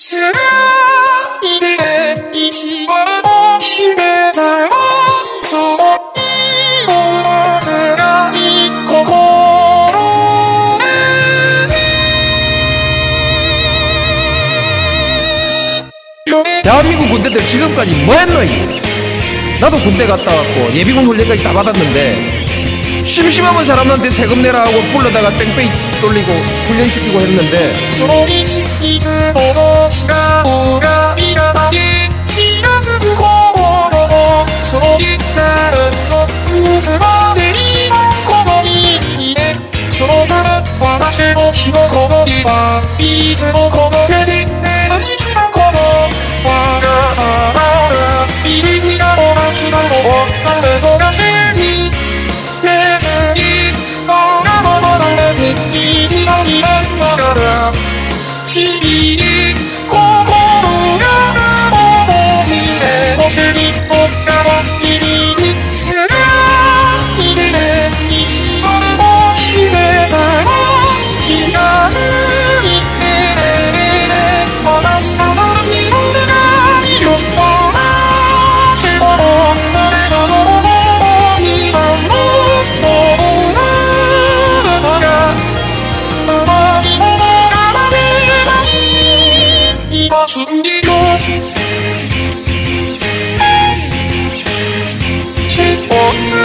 辛いで意地悪を秘めたらそう今辛い心で 대한민국 군대들 지금까지 뭐 했노 이게? 나도 군대 갔다 왔고 예비군 훈련까지 다 받았는데 심심하면 사람한테 세금 내라 하고 불러다가 땡빼이 돌리고 훈련시키고 했는데 소리시키 들어도 시가오가 미라하게 기나주고 걸어 소리 다른 것 구슬어내리고 거머리에 소자는 화장실로 키고 거머리와 삐즈로 거머리에 내다시 주랑 거머 와라 이를 기가오라 주라고 나를 도가실니 이기라니란 말아라 시비리 고고로가 모모히의 것을 입고 가라 이리 세라 이들의 이 시간을 모히의 사랑 기가슴이 내내 원한 사랑을 이루느라 이륙보라 실버로 너네가 너무 이만 죽이고 실버트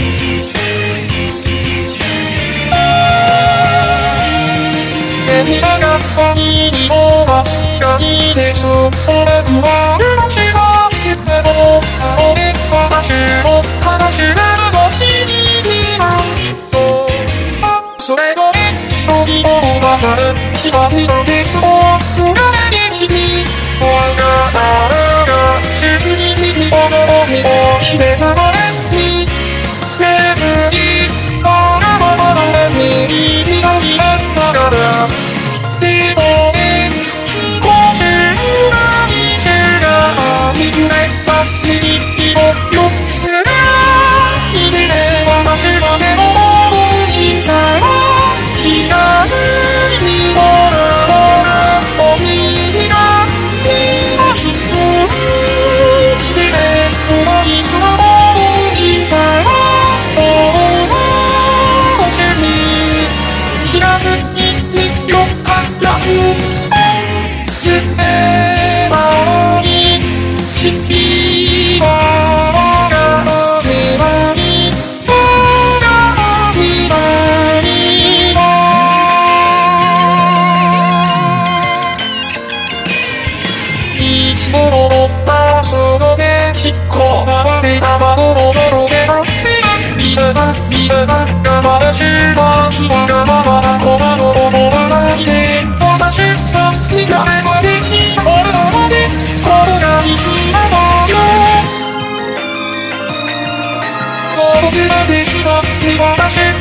내미라가 뻔히니고 시간이 돼서 오래 구원을 마시고 싶대도 하루에 화장실로 화장실 가는 것이 이기랑 죽도 소래거리 쇼기보다 다른 시간이로 계속 누가에게 힘이 뭔가 다르가 실준이 힘이어도 힘에 잡아냈니 내들이 너를 니 이기라니란 말아라 일본에 죽고실 우라니 제가 이유했다 이리고 욕세라 이들의 화장실 안에 너무 진짜로 기가슴이 걸어라 어미가 이거 죽고 집에 고마이 수고로 진짜로 너무 싫니 기가슴이 욕하려고 듣네 마음이 깊이가 이치모로 따소독에 깊고 나를 담아도 모르게 미르다 까마를 실망 주어가 마마라 고마도로 모아라 이래 다시 피가 내버리기 어려워지 걸어가기 싫어요 너도 지나게 주어 피가 다시